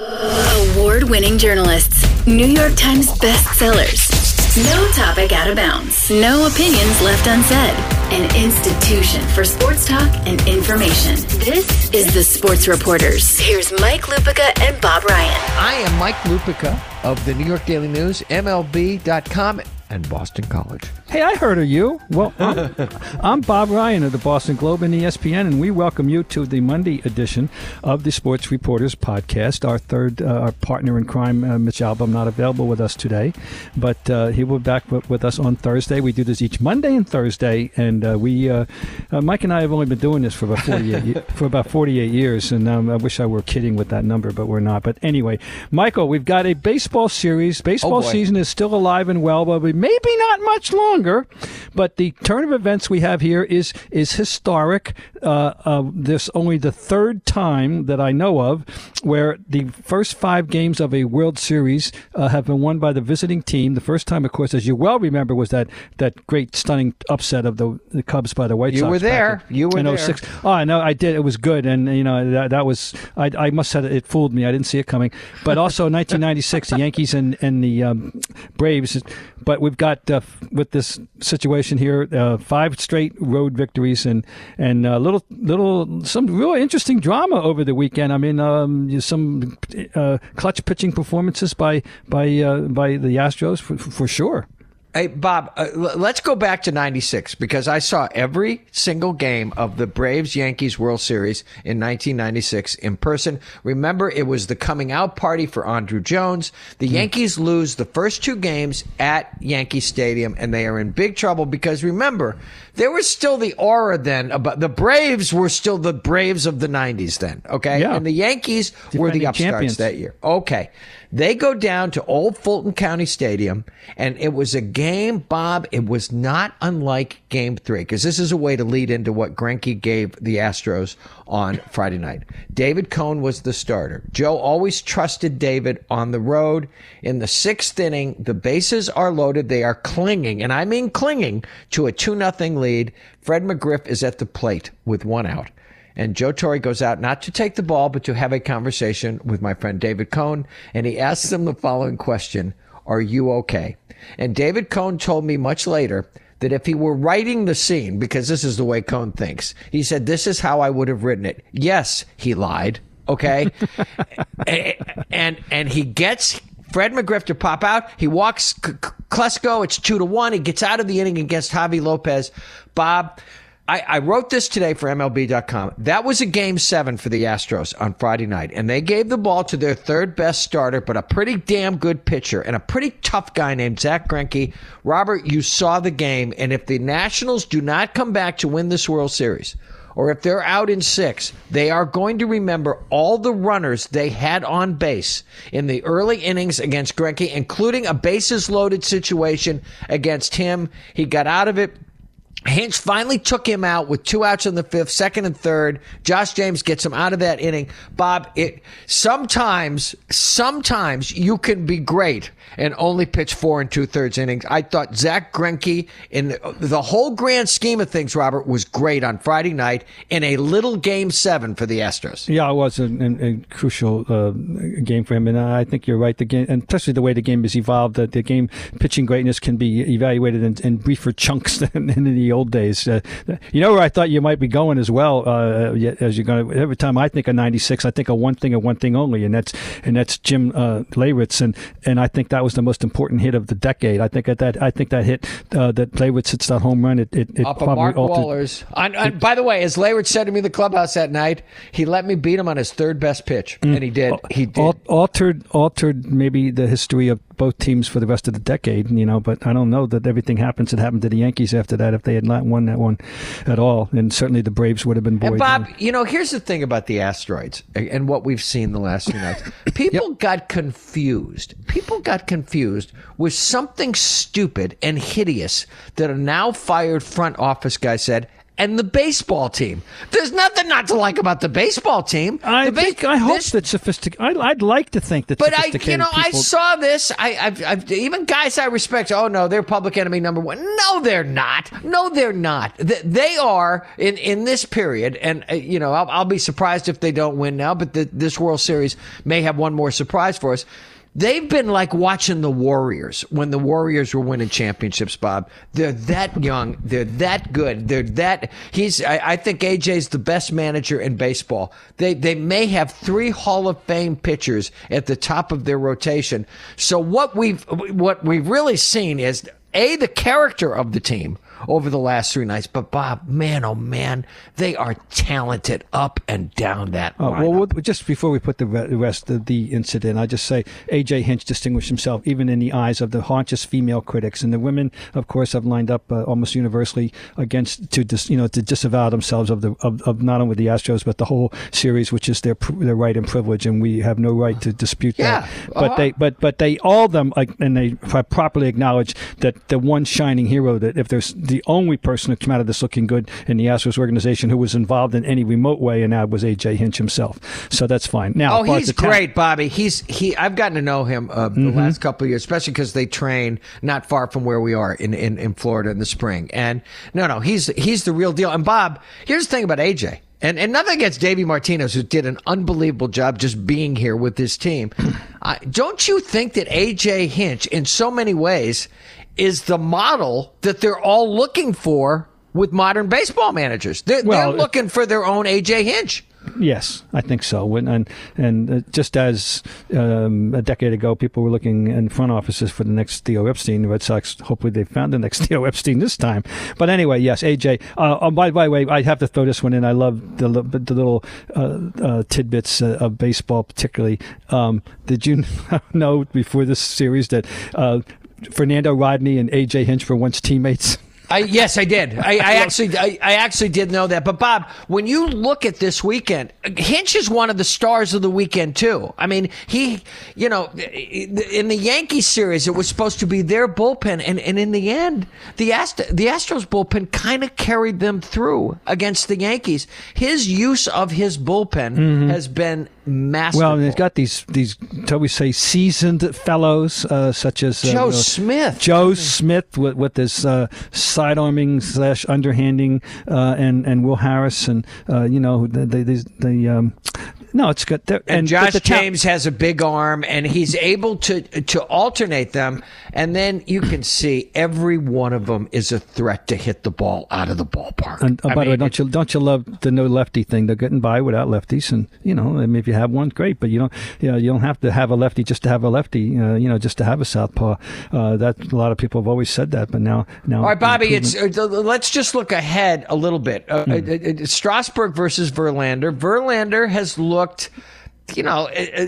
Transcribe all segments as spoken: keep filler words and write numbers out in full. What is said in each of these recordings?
Award-winning journalists, New York Times bestsellers. No topic out of bounds. No opinions left unsaid. An institution for sports talk and information. This is the Sports Reporters. Here's Mike Lupica and Bob Ryan. I am Mike Lupica of the New York Daily News, M L B dot com, and Boston College. Hey, I heard of you. Well, I'm, I'm Bob Ryan of the Boston Globe and E S P N, and we welcome you to the Monday edition of the Sports Reporters podcast. Our third, uh, our partner in crime, uh, Mitch Albom, not available with us today, but uh, he will be back with, with us on Thursday. We do this each Monday and Thursday, and uh, we, uh, uh, Mike and I have only been doing this for about forty-eight for about forty-eight years, and um, I wish I were kidding with that number, but we're not. But anyway, Michael, we've got a baseball series. Baseball oh season is still alive and well, but we maybe not much longer. But the turn of events we have here is is historic. Uh, uh, this only the third time that I know of where the first five games of a World Series uh, have been won by the visiting team. The first time, of course, as you well remember, was that, that great stunning upset of the, the Cubs by the White You Sox. were there. In, you were in there. oh six. Oh, I know. I did. It was good, and you know that, that was. I, I must have it fooled me. I didn't see it coming. But also nineteen ninety-six, the Yankees and and the um, Braves. But we've got uh, with this situation here, uh, five straight road victories and and uh, little little some really interesting drama over the weekend. I mean, um, some uh, clutch pitching performances by by uh, by the Astros for, for sure. Hey, Bob, uh, l- let's go back to ninety-six because I saw every single game of the Braves-Yankees World Series in nineteen ninety-six in person. Remember, it was the coming out party for Andruw Jones. The mm. Yankees lose the first two games at Yankee Stadium, and they are in big trouble because, remember, there was still the aura then about the Braves were still the Braves of the nineties then, okay? Yeah. And the Yankees Defending were the upstarts champions that year. Okay. They go down to Old Fulton County Stadium, and it was a game, Bob, it was not unlike Game three, because this is a way to lead into what Greinke gave the Astros on Friday night. David Cone was the starter. Joe always trusted David on the road. In the sixth inning, the bases are loaded. They are clinging, and I mean clinging, to a two nothing lead. Fred McGriff is at the plate with one out. And Joe Torre goes out not to take the ball, but to have a conversation with my friend David Cone. And he asks him the following question: are you okay? And David Cone told me much later that if he were writing the scene, because this is the way Cone thinks, he said, this is how I would have written it. Yes, he lied. Okay. and, and he gets Fred McGriff to pop out. He walks Klesko. It's two to one. He gets out of the inning against Javi Lopez. Bob, I, I wrote this today for M L B dot com. That was a game seven for the Astros on Friday night, and they gave the ball to their third best starter, but a pretty damn good pitcher and a pretty tough guy named Zach Greinke. Robert, you saw the game, and if the Nationals do not come back to win this World Series, or if they're out in six, they are going to remember all the runners they had on base in the early innings against Greinke, including a bases-loaded situation against him. He got out of it. Hinch finally took him out with two outs in the fifth, second and third. Josh James gets him out of that inning. Bob, it sometimes, sometimes you can be great and only pitch four and two thirds innings. I thought Zach Greinke, in the, the whole grand scheme of things, Robert, was great on Friday night in a little game seven for the Astros. Yeah, it was a, a, a crucial uh, game for him, and I think you're right. The game, and especially the way the game has evolved, that the game pitching greatness can be evaluated in, in briefer chunks than in the old days. Uh, you know where I thought you might be going as well. Uh, as you're going, every time I think of ninety-six, I think of one thing and one thing only, and that's and that's Jim uh, Leyritz, and and I think that was the most important hit of the decade. I think at that I think that hit uh, that Leyritz hits that home run. It, it, it off of Mark altered, Waller's. And, and by the way, as Leyritz said to me in the clubhouse that night, he let me beat him on his third best pitch, mm, and he did. He did. Altered altered maybe the history of both teams for the rest of the decade, you know, but I don't know that everything happens that happened to the Yankees after that if they had not won that one at all. And certainly the Braves would have been buoyed. And Bob, you know, here's the thing about the asteroids and what we've seen the last few nights. People yep. got confused. People got confused with something stupid and hideous that a now fired front office guy said and the baseball team. There's nothing not to like about the baseball team. I the think, ba- I hope this, that sophisticated. I'd like to think that but sophisticated I, you know, people- I saw this. I, I've, I've, even guys I respect. Oh no, they're public enemy number one. No, they're not. No, they're not. They are in, in this period, and uh, you know, I'll, I'll be surprised if they don't win now. But the, this World Series may have one more surprise for us. They've been like watching the Warriors when the Warriors were winning championships, Bob. They're that young. They're that good. They're that. He's. I, I think A J's the best manager in baseball. They they may have three Hall of Fame pitchers at the top of their rotation. So what we've what we've really seen is A, the character of the team over the last three nights. But Bob, man, oh man, they are talented up and down that Oh, lineup. well, we'll, just before we put the rest of the incident, I just say A J Hinch distinguished himself even in the eyes of the haunchest female critics, and the women, of course, have lined up uh, almost universally against to dis, you know to disavow themselves of the of, of not only the Astros but the whole series, which is their their right and privilege, and we have no right to dispute yeah, that. But uh-huh. they but but they all of them like, and they properly acknowledge that the one shining hero, that if there's the only person who came out of this looking good in the Astros organization who was involved in any remote way, and that was A J Hinch himself. So that's fine. Now, oh, he's great, Bobby. He's he. I've gotten to know him uh, the Mm-hmm. last couple of years, especially because they train not far from where we are in, in, in Florida in the spring. And no, no, he's he's the real deal. And Bob, here's the thing about A J. And, and nothing against Davey Martinez, who did an unbelievable job just being here with this team. uh, don't you think that A J Hinch, in so many ways, is the model that they're all looking for with modern baseball managers? They're, Well, they're looking for their own A J Hinch. Yes, I think so. And and, and uh, just as um, a decade ago, people were looking in front offices for the next Theo Epstein, the Red Sox, hopefully they found the next Theo Epstein this time. But anyway, yes, A J. Uh, oh, by, by the way, I have to throw this one in. I love the, the little uh, uh, tidbits uh, of baseball, particularly. Um, did you know before this series that uh, Fernando Rodney and A J Hinch were once teammates? I, yes, I did. I, I actually, I, I actually did know that. But Bob, when you look at this weekend, Hinch is one of the stars of the weekend too. I mean, he, you know, in the Yankees series, it was supposed to be their bullpen, and, and in the end, the Ast- the Astros bullpen kind of carried them through against the Yankees. His use of his bullpen mm-hmm. has been masterful. Well, and they've got these these, shall we say, seasoned fellows uh, such as uh, Joe uh, Smith. Joe Smith with, with his uh, sidearming slash underhanding, uh, and and Will Harris, and uh, you know they they, they um, no, it's good. And, and Josh the James has a big arm, and he's able to to alternate them, and then you can see every one of them is a threat to hit the ball out of the ballpark. And, uh, by mean, the way, don't you don't you love the no lefty thing? They're getting by without lefties, and you know, I mean, if you have one, great, but you don't you know you don't have to have a lefty just to have a lefty. Uh, you know, just to have a southpaw. Uh, that a lot of people have always said that, but now now. All right, Bobby, it's uh, let's just look ahead a little bit. Uh, mm. uh, uh, Strasburg versus Verlander. Verlander has looked, you know,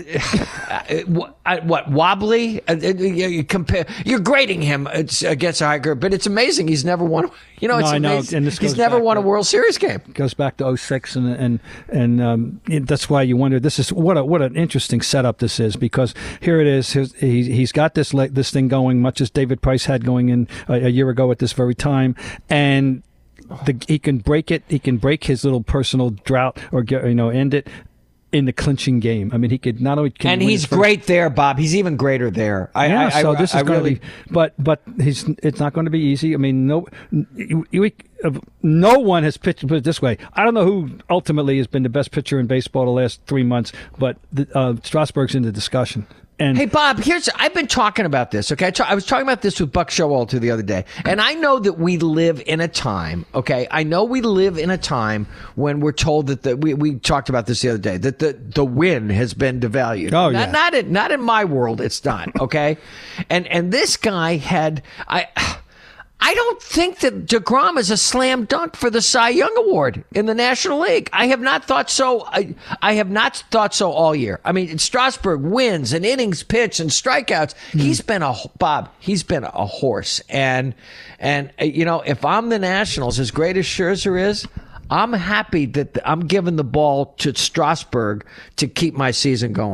uh, uh, what wobbly? Uh, you compare, you're grading him against a hiker, but it's amazing he's never won. You know, it's no, amazing. And this he's never won to, a World Series game. Goes back to oh six, and and and um, that's why you wonder. This is what a, what an interesting setup this is, because here it is. He's he's got this this thing going, much as David Price had going in a, a year ago at this very time, and the, he can break it. He can break his little personal drought, or get, you know, end it in the clinching game. I mean, he could not only can and he's great there, Bob. He's even greater there. I, yeah, I, so I, this is I going really... to be, but but he's it's not going to be easy. I mean, no, you, you, no one has pitched. Put it this way, I don't know who ultimately has been the best pitcher in baseball the last three months, but the, uh, Strasburg's in the discussion. And hey, Bob, here's, I've been talking about this, okay? I, ta- I was talking about this with Buck Showalter the other day. And I know that we live in a time, okay? I know we live in a time when we're told that the, we, we talked about this the other day, that the, the win has been devalued. Oh, not, yeah. Not in, not in my world, it's not, okay? and, and this guy had, I, I don't think that DeGrom is a slam dunk for the Cy Young Award in the National League. I have not thought so. I, I have not thought so all year. I mean, Strasburg wins and innings pitched and strikeouts. Mm. He's been a Bob. He's been a horse. And and you know, if I'm the Nationals, as great as Scherzer is, I'm happy that I'm giving the ball to Strasburg to keep my season going.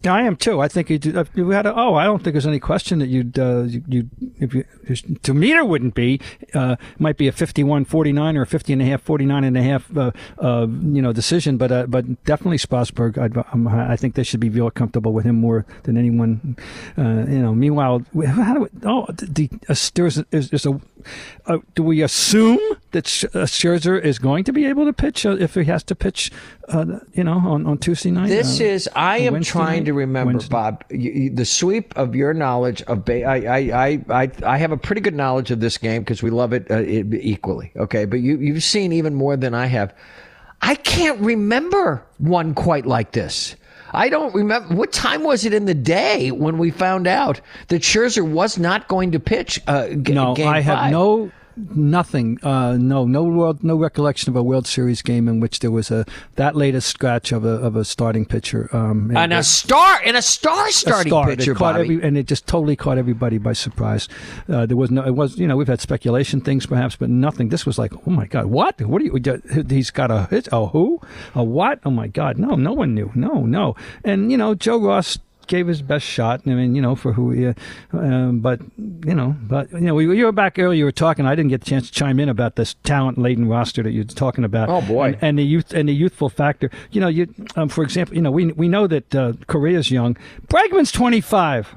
I am too. I think you do, you had a, oh, I don't think there's any question that you'd uh, you, you if you to me there wouldn't be. Uh, might be a fifty-one forty-nine or a fifty and a half forty-nine and a half uh, uh, you know decision, but uh, but definitely Strasburg. I'd, um, I think they should be real comfortable with him more than anyone. Uh, you know. Meanwhile, how do we, oh the, uh, there's is, is a uh, do we assume that Scherzer is going to be able to pitch uh, if he has to pitch? Uh, you know, on, on Tuesday night. This uh, is. I am Wednesday trying night? to remember, Wednesday. Bob, you, you, the sweep of your knowledge of. Ba- I, I, I, I, I have a pretty good knowledge of this game because we love it, uh, it equally. Okay, but you, you've seen even more than I have. I can't remember one quite like this. I don't remember. What time was it in the day when we found out that Scherzer was not going to pitch? Uh, g- no, game I have five? no. Nothing. Uh, no, no world, no recollection of a World Series game in which there was a that latest scratch of a of a starting pitcher. Um, and, and a star and a star starting a star. pitcher, It caught Bobby. every, and it just totally caught everybody by surprise. Uh, there was no. It was you know we've had speculation things perhaps, but nothing. This was like, oh my God, what? What do you? He's got a hit. A who? A what? Oh my God, no, no one knew. No, no. And you know Joe Ross gave his best shot. I mean, you know, for who, uh, um, but you know, but you know, we, you were back earlier. You were talking. I didn't get a chance to chime in about this talent-laden roster that you're talking about. Oh boy, and, and the youth and the youthful factor. You know, you um, for example, you know, we we know that uh, Correa's young. Bregman's twenty-five.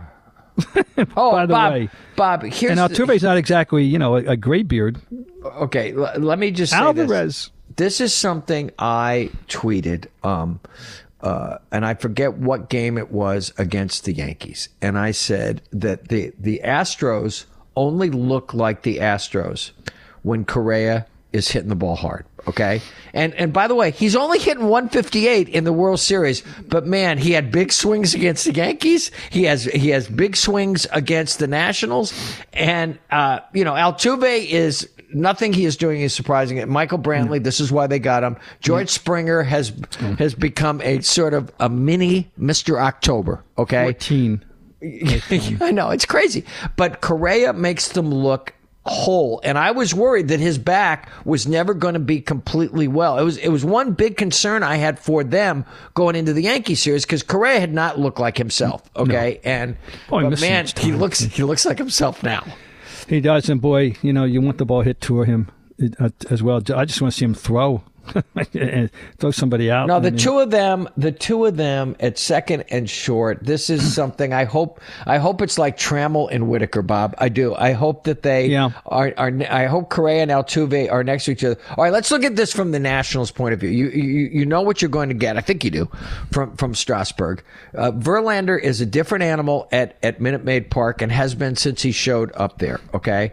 oh, by the Bob, way, Bob. Here's and Altuve's not exactly, you know, a, a gray beard. Okay, l- let me just say Alvarez. This. this is something I tweeted. Um, Uh, and I forget what game it was against the Yankees. And I said that the, the Astros only look like the Astros when Correa is hitting the ball hard. Okay. And, and by the way, he's only hitting one fifty-eight in the World Series, but man, he had big swings against the Yankees. He has, he has big swings against the Nationals. And, uh, you know, Altuve is, nothing he is doing is surprising. Michael Brantley, mm. this is why they got him. George mm. Springer has mm. has become a sort of a mini Mister October. Okay, fourteen. I know, it's crazy, but Correa makes them look whole. And I was worried that his back was never going to be completely well. It was it was one big concern I had for them going into the Yankee series because Correa had not looked like himself. Okay, no. and Boy, but man, he looks he looks like himself now. He does, and boy, you know, you want the ball hit to him uh, as well. I just want to see him throw. and throw somebody out. No, the I mean, two of them, the two of them at second and short. This is something I hope. I hope it's like Trammell and Whitaker, Bob. I do. I hope that they yeah. are. Are I hope Correa and Altuve are next to each other. All right, let's look at this from the Nationals' point of view. You you you know what you're going to get. I think you do from from Strasburg. Uh, Verlander is a different animal at at Minute Maid Park and has been since he showed up there. Okay,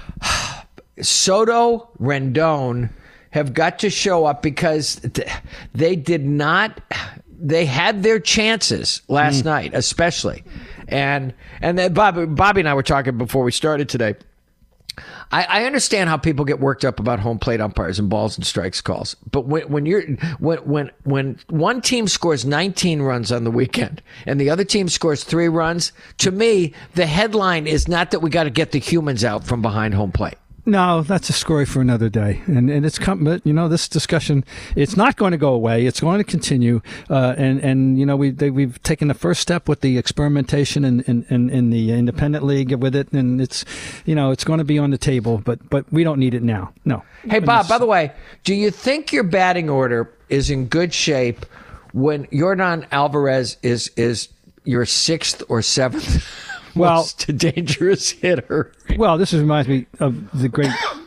Soto, Rendon have got to show up because they did not, they had their chances last mm. night, especially. And and then Bobby, Bobby and I were talking before we started today. I, I understand how people get worked up about home plate umpires and balls and strikes calls. But when, when you're when when when one team scores nineteen runs on the weekend and the other team scores three runs, to me, the headline is not that we got to get the humans out from behind home plate. No, that's a story for another day. And and it's come, but you know, this discussion, it's not going to go away. It's going to continue. Uh, and, and, you know, we, they, we've taken the first step with the experimentation in, in, in, in the independent league with it. And it's, you know, it's going to be on the table, but, but we don't need it now. No. Hey, Bob, by the way, do you think your batting order is in good shape when Yordan Alvarez is, is your sixth or seventh? Well, most dangerous hitter. Well, this reminds me of the great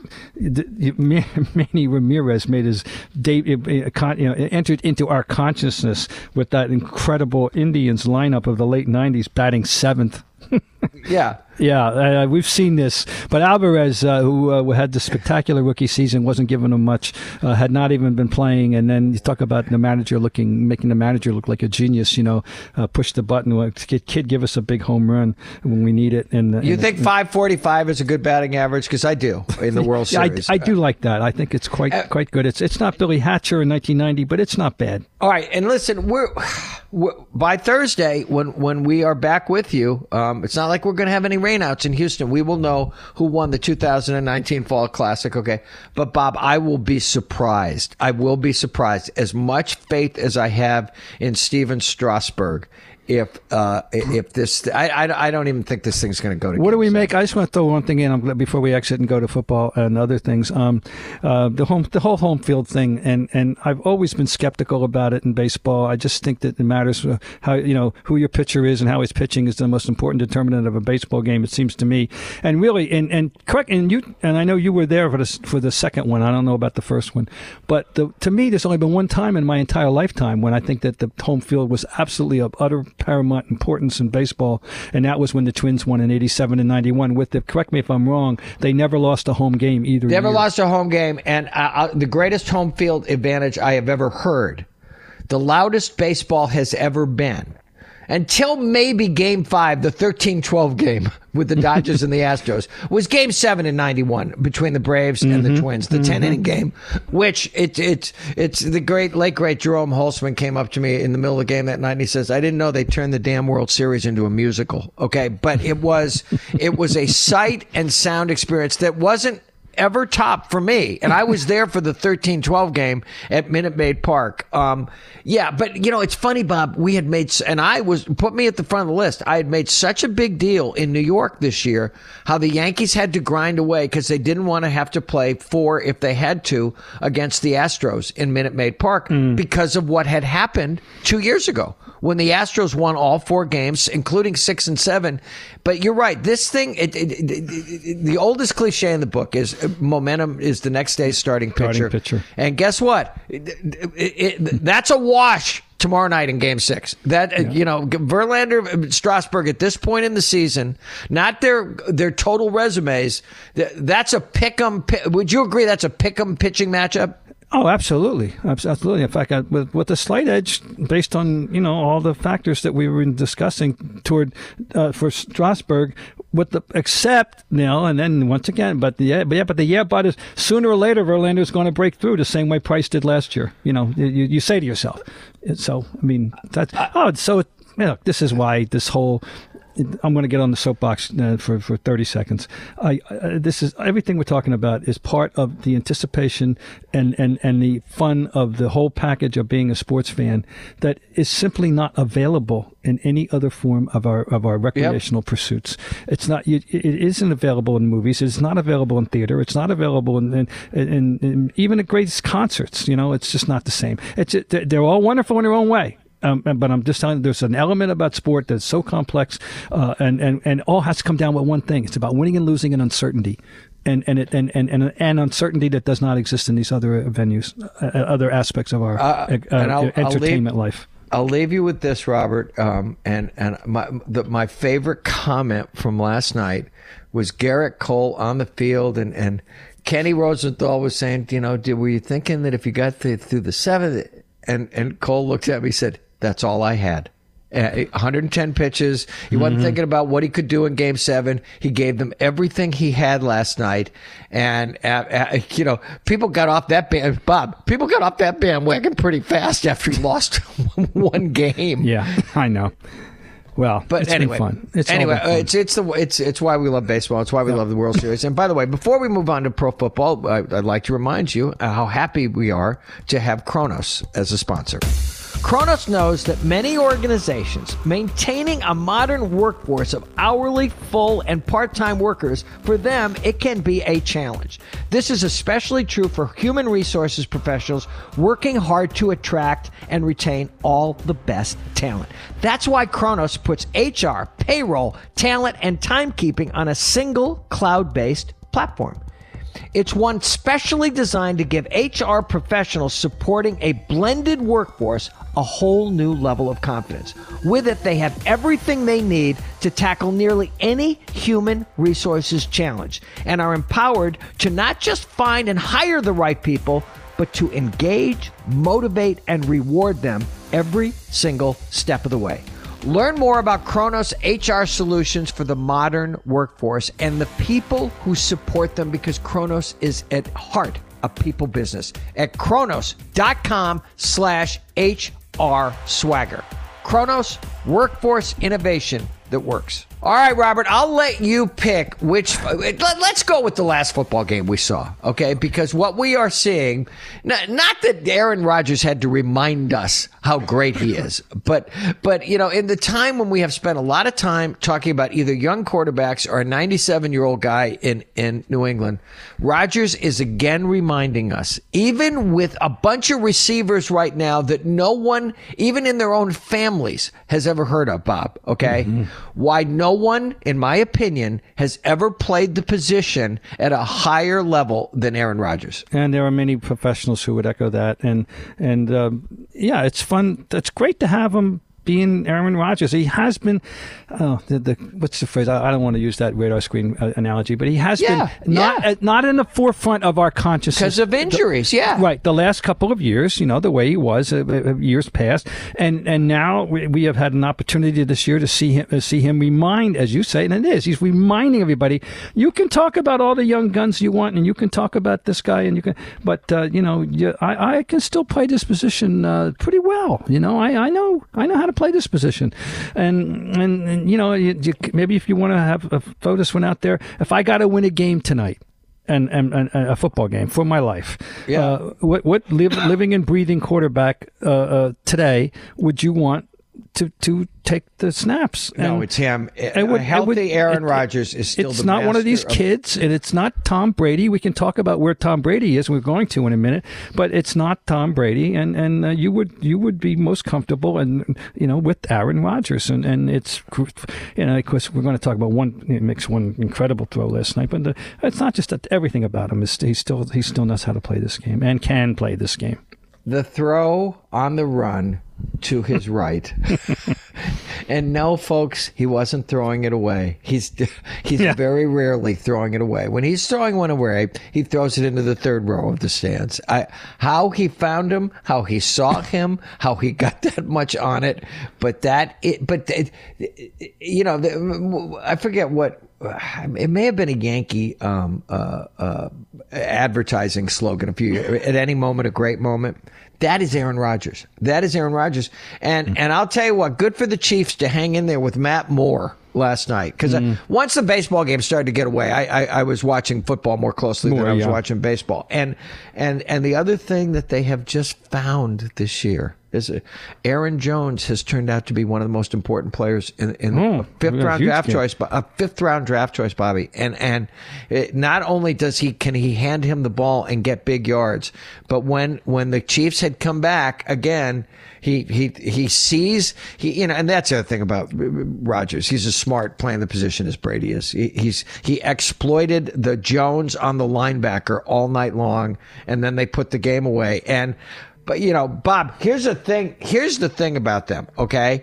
Manny Ramirez made his debut, you know, entered into our consciousness with that incredible Indians lineup of the late nineties, batting seventh. Yeah. Yeah, uh, we've seen this. But Alvarez, uh, who uh, had the spectacular rookie season, wasn't given him much, uh, had not even been playing. And then you talk about the manager looking, making the manager look like a genius, you know, uh, push the button. Kid, kid, give us a big home run when we need it. And, you and think five forty-five is a good batting average? Because I do in the World Series. I, I do like that. I think it's quite uh, quite good. It's it's not Billy Hatcher in nineteen ninety, but it's not bad. All right. And listen, we're, we're by Thursday, when, when we are back with you, um, it's not like we're going to have any rainouts in Houston. We will know who won the two thousand nineteen Fall Classic. Okay. But Bob, I will be surprised. I will be surprised. As much faith as I have in Steven Strasburg, if uh, if this. I, I, I don't even think this thing's going to go to. What do we seven. make? I just want to throw one thing in I'm glad, before we exit and go to football and other things. Um, uh, the home, the whole home field thing, and, and I've always been skeptical about it in baseball. I just think that it matters how you know who your pitcher is and how he's pitching is the most important determinant of a baseball game. It seems to me, and really, and, and correct, and you and I know you were there for the for the second one. I don't know about the first one, but the, to me, there's only been one time in my entire lifetime when I think that the home field was absolutely of utter paramount importance in baseball, and that was when the Twins won in eighty-seven and ninety-one. With the, correct me if I'm wrong, they never lost a home game either. Never year. lost a home game, and uh, the greatest home field advantage I have ever heard, the loudest baseball has ever been. Until maybe Game Five, the thirteen twelve game with the Dodgers and the Astros, was Game Seven in ninety-one between the Braves and mm-hmm. the Twins, the mm-hmm. ten inning game. Which it it it's the great late great Jerome Holtzman came up to me in the middle of the game that night and he says, "I didn't know they turned the damn World Series into a musical." Okay, but it was it was a sight and sound experience that wasn't ever topped for me, and I was there for the thirteen twelve game at Minute Maid Park. Um, yeah, but you know, it's funny, Bob. We had made, and I was put me at the front of the list. I had made such a big deal in New York this year how the Yankees had to grind away because they didn't want to have to play four if they had to against the Astros in Minute Maid Park mm. because of what had happened two years ago when the Astros won all four games, including six and seven. But you're right. This thing, it, it, it, it, the oldest cliche in the book is momentum is the next day's starting pitcher. Starting pitcher. And guess what? It, it, it, that's a wash tomorrow night in Game Six. That yeah. you know, Verlander, Strasburg at this point in the season, not their their total resumes. That's a pick'em. Would you agree that's a pick'em pitching matchup? Oh, absolutely, absolutely. In fact, I, with with a slight edge based on you know all the factors that we were discussing toward uh, for Strasburg, with the except now and then once again, but the but yeah, but the yeah, but is sooner or later Verlander is going to break through the same way Price did last year. You know, you you say to yourself. So I mean, that's oh, so you know, this is why this whole. I'm going to get on the soapbox uh, for, for thirty seconds. I, uh, this is everything we're talking about is part of the anticipation and, and, and the fun of the whole package of being a sports fan that is simply not available in any other form of our of our recreational yep. pursuits. It's not. It, it isn't available in movies. It's not available in theater. It's not available in in, in, in even at great concerts. You know, it's just not the same. It's they're all wonderful in their own way. Um, but I'm just telling you, there's an element about sport that's so complex, uh, and, and, and all has to come down with one thing. It's about winning and losing and uncertainty. And and, it, and, and, and and uncertainty that does not exist in these other venues, uh, other aspects of our uh, uh, I'll, entertainment I'll leave, life. I'll leave you with this, Robert. Um, and and my the, my favorite comment from last night was Garrett Cole on the field, and, and Kenny Rosenthal was saying, you know, did, were you thinking that if you got to, through the seventh? And and Cole looked at me and said, "That's all I had." Uh, one hundred ten pitches. He wasn't mm-hmm. thinking about what he could do in Game Seven. He gave them everything he had last night, and uh, uh, you know, people got off that band. Bob, people got off that bandwagon pretty fast after he lost one game. Yeah, I know. Well, but it's anyway, been fun. It's anyway, fun. Uh, it's it's the it's it's why we love baseball. It's why we yeah. love the World Series. And by the way, before we move on to pro football, I, I'd like to remind you how happy we are to have Kronos as a sponsor. Kronos knows that many organizations maintaining a modern workforce of hourly, full, and part-time workers, for them, it can be a challenge. This is especially true for human resources professionals working hard to attract and retain all the best talent. That's why Kronos puts H R, payroll, talent, and timekeeping on a single cloud-based platform. It's one specially designed to give H R professionals supporting a blended workforce a whole new level of confidence. With it, they have everything they need to tackle nearly any human resources challenge and are empowered to not just find and hire the right people, but to engage, motivate, and reward them every single step of the way. Learn more about Kronos H R solutions for the modern workforce and the people who support them, because Kronos is at heart a people business at kronos.com slash HR swagger. Kronos, workforce innovation that works. All right, Robert, I'll let you pick which. Let, let's go with the last football game we saw, okay? Because what we are seeing, not, not that Aaron Rodgers had to remind us how great he is, but, but, you know, in the time when we have spent a lot of time talking about either young quarterbacks or a ninety-seven-year-old guy in, in New England, Rodgers is again reminding us, even with a bunch of receivers right now that no one, even in their own families, has ever heard of, Bob, okay? Mm-hmm. Why no one, in my opinion, has ever played the position at a higher level than Aaron Rodgers. And there are many professionals who would echo that. And, and um, yeah, it's fun. It's great to have him being Aaron Rodgers. He has been, oh, the, the what's the phrase? I, I don't want to use that radar screen uh, analogy, but he has yeah, been not yeah. uh, not in the forefront of our consciousness. Because of injuries, the, yeah. Right. The last couple of years, you know, the way he was, uh, uh, years past. And and now we, we have had an opportunity this year to see him, uh, see him remind, as you say, and it is, he's reminding everybody, you can talk about all the young guns you want, and you can talk about this guy, and you can, but, uh, you know, you, I, I can still play this position uh, pretty well. You know, I, I know, I know how to play this position. And, and, and you know, you, you, maybe if you want to have uh, throw this one out there, if I got to win a game tonight, and, and, and a football game for my life, yeah. uh, what, what live, living and breathing quarterback uh, uh, today would you want to to take the snaps? No, and, it's him. A, would, a healthy would, Aaron it, Rodgers is still it's the not one of these of- kids, and it's not Tom Brady. We can talk about where Tom Brady is. We're going to in a minute, but it's not Tom Brady, and and uh, you would you would be most comfortable, and you know, with Aaron Rodgers, and and it's, you know, of course we're going to talk about one. He makes one incredible throw last night, but the, it's not just that everything about him is he still he still knows how to play this game and can play this game. The throw on the run to his right. And no, folks, he wasn't throwing it away. He's he's yeah. very rarely throwing it away. When he's throwing one away, he throws it into the third row of the stands. I, how he found him, how he saw him, how he got that much on it. But that, it, but it, you know, I forget what. It may have been a Yankee um, uh, uh, advertising slogan. If you at any moment, a great moment. That is Aaron Rodgers. That is Aaron Rodgers. And mm-hmm. and I'll tell you what, good for the Chiefs to hang in there with Matt Moore last night. Because mm-hmm. once the baseball game started to get away, I, I, I was watching football more closely more, than I was yeah. watching baseball. And and and the other thing that they have just found this year is uh, Aaron Jones has turned out to be one of the most important players in, in oh, a fifth round draft game. choice, a fifth round draft choice, Bobby. And and it, not only does he can he hand him the ball and get big yards, but when when the Chiefs had come back again, he he he sees he you know, and that's the other thing about Rodgers. He's as smart playing the position as Brady is. He, he's he exploited the Jones on the linebacker all night long, and then they put the game away. And But, you know, Bob, here's the thing. Here's the thing about them, okay?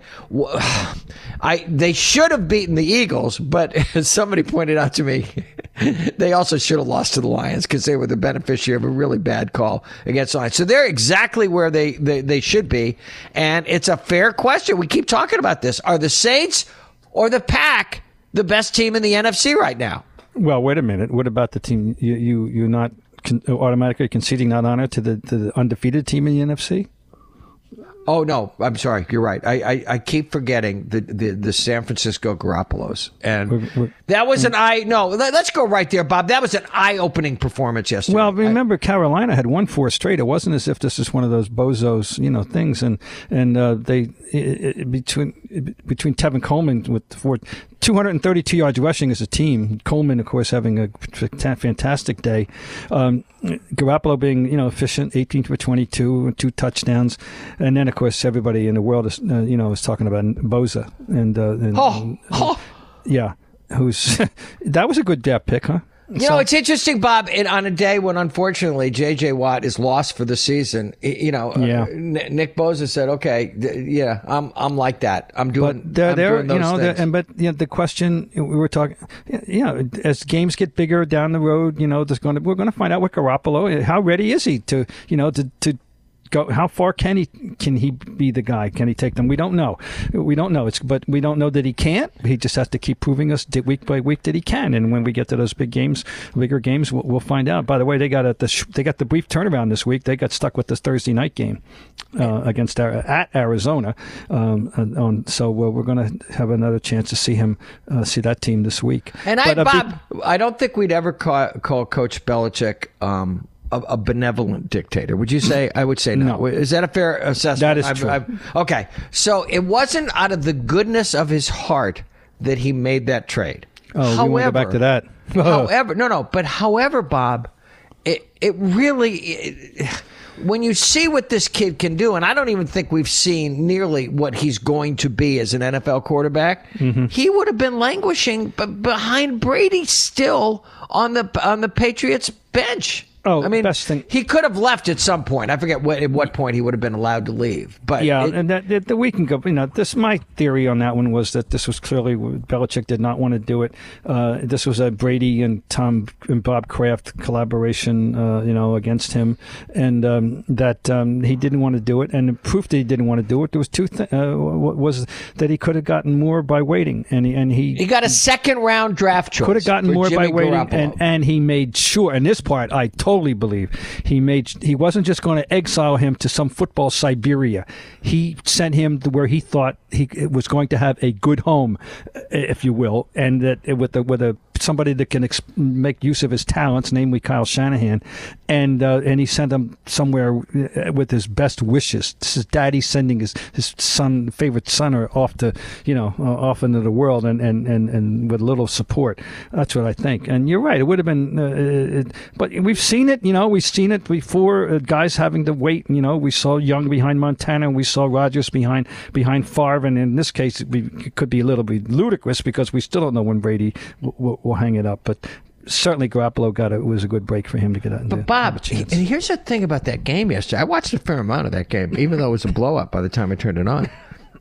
I They should have beaten the Eagles, but as somebody pointed out to me, they also should have lost to the Lions because they were the beneficiary of a really bad call against the Lions. So they're exactly where they, they, they should be, and it's a fair question. We keep talking about this. Are the Saints or the Pack the best team in the N F C right now? Well, wait a minute. What about the team? You, you, you're not... Con- automatically conceding that honor to the to the undefeated team in the N F C? Oh, no, I'm sorry. You're right. I, I, I keep forgetting the, the, the San Francisco Garoppolos. And we're, we're, that was an eye. No, let's go right there, Bob. That was an eye-opening performance yesterday. Well, remember, I, Carolina had won four straight. It wasn't as if this is one of those bozos, you know, things. And and uh, they it, it, between between Tevin Coleman with four, two hundred thirty-two yards rushing as a team. Coleman, of course, having a fantastic day. Um, Garoppolo being, you know, efficient, eighteen for twenty-two, two touchdowns, and then of course everybody in the world is, uh, you know, is talking about Bosa and, uh, and oh, oh. yeah, who's that was a good draft pick, huh? You so, know, it's interesting, Bob, it, on a day when, unfortunately, J J. Watt is lost for the season, you know, yeah. uh, Nick Bosa said, okay, th- yeah, I'm I'm like that. I'm doing, but they're, I'm they're, doing those you know, things. And But you know, the question, we were talking, you know, as games get bigger down the road, you know, there's going to, we're going to find out what Garoppolo, how ready is he to, you know, to, to go? How far can he can he be the guy? Can he take them? We don't know. We don't know. It's but we don't know that he can't. He just has to keep proving us week by week that he can. And when we get to those big games, bigger games, we'll, we'll find out. By the way, they got a, the they got the brief turnaround this week. They got stuck with this Thursday night game uh, against at Arizona. Um, on so uh, we're going to have another chance to see him uh, see that team this week. And but, I, uh, Bob, be- I don't think we'd ever call, call Coach Belichick Um, A, a benevolent dictator. Would you say? I would say no. no. Is that a fair assessment? That is I've, true. I've, okay. So it wasn't out of the goodness of his heart that he made that trade. Oh, however, we want to go back to that. however, no, no. But however, Bob, it, it really, it, when you see what this kid can do, and I don't even think we've seen nearly what he's going to be as an N F L quarterback, mm-hmm. he would have been languishing b- behind Brady still on the on the Patriots bench. Oh, I mean, best thing. He could have left at some point. I forget what, at what point he would have been allowed to leave. But yeah, it, and that, that, that we can go. You know, this my theory on that one was that this was clearly Belichick did not want to do it. Uh, this was a Brady and Tom and Bob Kraft collaboration, uh, you know, against him, and um, that um, he didn't want to do it. And the proof that he didn't want to do it, there was two th- uh, was that he could have gotten more by waiting, and he and he he got a second round draft choice. Could have gotten more Jimmy by waiting, Garoppolo. and and he made sure. And this part, I totally believe. He made. He wasn't just going to exile him to some football Siberia. He sent him to where he thought he was going to have a good home, if you will, and that with a with a somebody that can ex- make use of his talents, namely Kyle Shanahan, and uh, and he sent him somewhere with his best wishes. This is Daddy sending his, his son, favorite son, off to you know uh, off into the world, and, and, and, and with a little support. That's what I think. And you're right. It would have been, uh, it, but we've seen it. You know, we've seen it before. Uh, guys having to wait. You know, we saw Young behind Montana, and we saw Rodgers behind behind Favre, and in this case, it, be, it could be a little bit ludicrous because we still don't know when Brady will, will, will hang it up, but certainly Garoppolo got it. It was a good break for him to get out. But Bob, and here's the thing about that game yesterday. I watched a fair amount of that game, even though it was a blowout by the time I turned it on.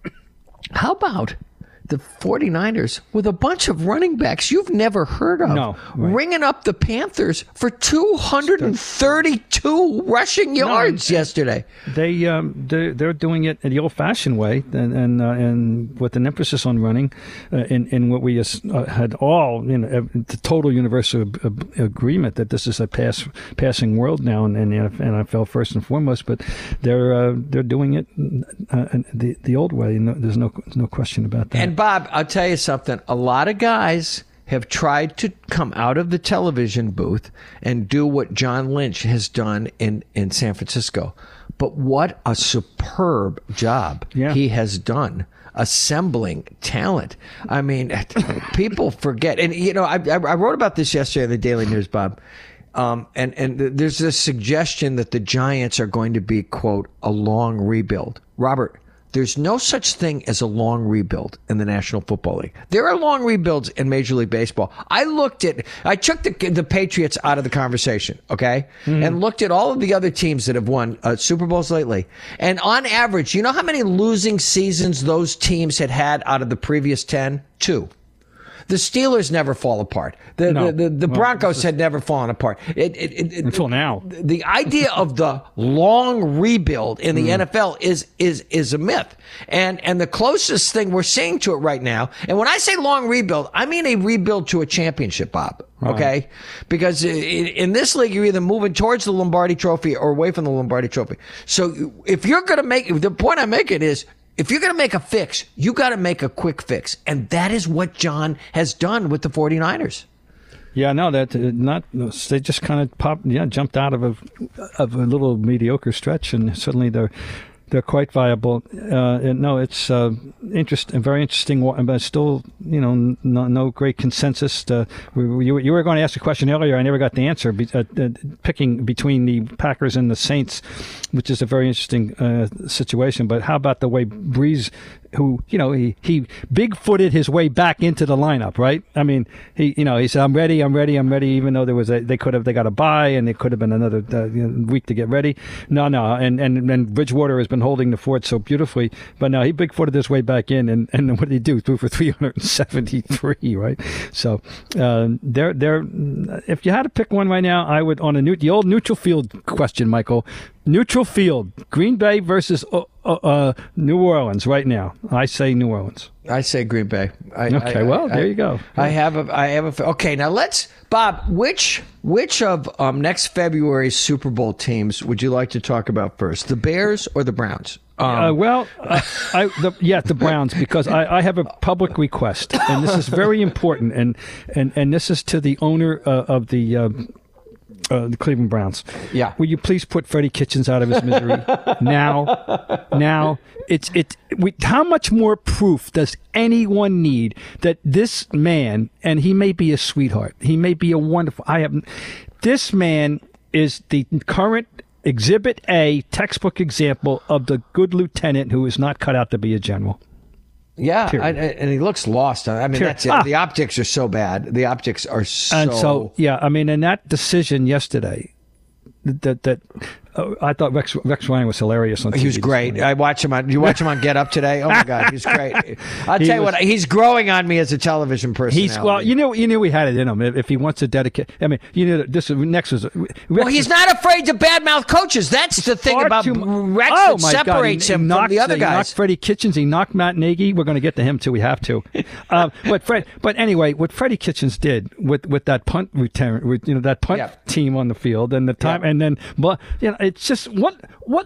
How about the 49ers with a bunch of running backs you've never heard of no, right. ringing up the Panthers for two hundred thirty-two rushing yards no, yesterday? They um, they're, they're doing it the old-fashioned way, and and, uh, and with an emphasis on running, uh, in in what we uh, had all you know the total universal ab- agreement that this is a pass passing world now in, in the N F L first and foremost. But they're uh, they're doing it uh, the the old way. No, there's no no question about that. And Bob, I'll tell you something. A lot of guys have tried to come out of the television booth and do what John Lynch has done in, in San Francisco. But what a superb job yeah. he has done assembling talent. I mean, people forget. And, you know, I, I wrote about this yesterday in the Daily News, Bob. Um, and, and there's this suggestion that the Giants are going to be, quote, a long rebuild. Robert, there's no such thing as a long rebuild in the National Football League. There are long rebuilds in Major League Baseball. I looked at, I took the, the Patriots out of the conversation, okay? Mm. And looked at all of the other teams that have won uh, Super Bowls lately. And on average, you know how many losing seasons those teams had had out of the previous ten? Two. The Steelers never fall apart. The no. the, the, the well, Broncos is, had never fallen apart. It, it, it, until now. The idea of the long rebuild in the mm. N F L is is is a myth. And and the closest thing we're seeing to it right now, and when I say long rebuild, I mean a rebuild to a championship, Bob. Okay? Right. Because in, in this league, you're either moving towards the Lombardi Trophy or away from the Lombardi Trophy. So if you're going to make, the point I'm making is, if you're going to make a fix, you got to make a quick fix. And that is what John has done with the 49ers. Yeah, no, that uh, not they just kind of popped, yeah, jumped out of a of a little mediocre stretch, and suddenly they're they're quite viable. Uh, and no, it's uh, interesting, very interesting, but still, you know, no, no great consensus. Uh, we, you, you were going to ask a question earlier. I never got the answer. Be, uh, uh, picking between the Packers and the Saints, which is a very interesting uh, situation. But how about the way Breeze, who, you know, he, he big-footed his way back into the lineup, right? I mean, he, you know, he said, I'm ready, I'm ready, I'm ready, even though there was a, they could have, they got a bye and it could have been another uh, you know, week to get ready. No, no. And, and, and Bridgewater has been holding the fort so beautifully, but now he big-footed his way back in, and, and what did he do? Threw for three hundred seventy-three, right? So, uh, they're, they're, if you had to pick one right now, I would, on a new, the old neutral field question, Michael, Neutral field, Green Bay versus uh, uh, New Orleans right now. I say New Orleans. I say Green Bay. I, okay, I, well, I, there you go. I have a, I have a. Okay, now let's, Bob. Which which of um, next February's Super Bowl teams would you like to talk about first? The Bears or the Browns? Um, uh, well, uh, I, the, yeah, the Browns, because I, I have a public request, and this is very important, and and, and this is to the owner uh, of the. Uh, Uh, the Cleveland Browns. Yeah. Will you please put Freddie Kitchens out of his misery now? Now, it's it. We, how much more proof does anyone need that this man, and he may be a sweetheart, he may be a wonderful. I have. This man is the current Exhibit A textbook example of the good lieutenant who is not cut out to be a general. Yeah, I, and he looks lost. I mean, that's it. Ah. The optics are so bad. The optics are so... And so, yeah, I mean, in that decision yesterday, that that uh, I thought Rex Rex Ryan was hilarious on T V. He was great. I watch him on. You watch him on Get Up today. Oh my God, he's great. I'll he tell you was, what, he's growing on me as a television personality. He's well, you know, you knew he had it in him. If, if he wants to dedicate, I mean, you know, this next was. Rex well, he's was, not afraid to badmouth coaches. That's the thing about too, Rex oh that separates God. He, him he knocked, from the other he guys. He knocked Freddie Kitchens. He knocked Matt Nagy. We're going to get to him too. We have to. um, but Fred, but anyway, what Freddie Kitchens did with, with that punt return, with, you know, that punt yeah. team on the field, and the time, yeah. and then, but you know. It's just what what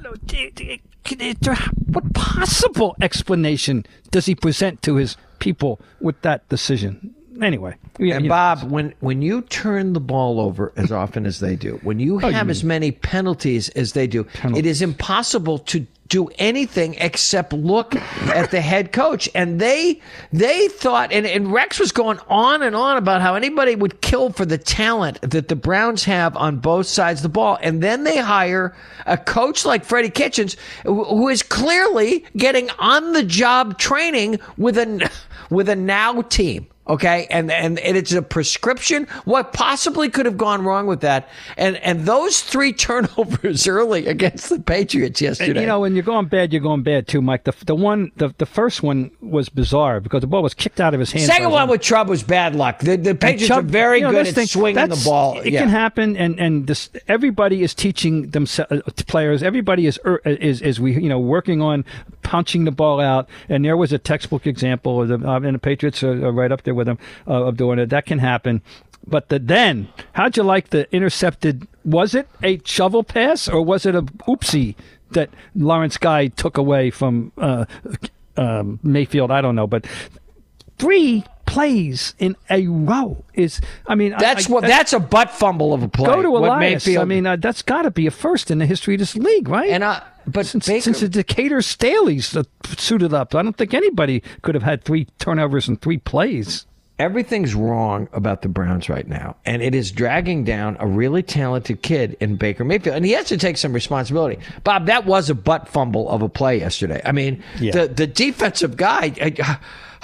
what possible explanation does he present to his people with that decision? Anyway, yeah, and Bob, know. when when you turn the ball over as often as they do, when you oh, have you as many penalties as they do, penalties. It is impossible to do anything except look at the head coach. And they they thought, and, and Rex was going on and on about how anybody would kill for the talent that the Browns have on both sides of the ball. And then they hire a coach like Freddie Kitchens, who is clearly getting on-the-job training with a, with a now team. Okay, and, and and it's a prescription. What possibly could have gone wrong with that? And and those three turnovers early against the Patriots yesterday. You know, when you're going bad, you're going bad too, Mike. The the one, the, the first one was bizarre because the ball was kicked out of his hands. Second one with Chubb was bad luck. The the Patriots Chubb, are very you know, good at thing, swinging the ball. It yeah. can happen, and and this everybody is teaching themselves uh, players. Everybody is is is we you know working on punching the ball out. And there was a textbook example of the uh, and the Patriots are, are right up there with them uh, of doing it. That can happen. But the, then, how'd you like the intercepted? Was it a shovel pass or was it a oopsie that Lawrence Guy took away from uh, um, Mayfield? I don't know, but three plays in a row is. I mean, that's I, what. I, that's a butt fumble of a play. Go to Elias. Mayfield, I mean, uh, that's got to be a first in the history of this league, right? And uh, but since, Baker, since the Decatur Staley's uh, suited up, I don't think anybody could have had three turnovers and three plays. Everything's wrong about the Browns right now, and it is dragging down a really talented kid in Baker Mayfield, and he has to take some responsibility. Bob, that was a butt fumble of a play yesterday. I mean, yeah. the the defensive guy. I,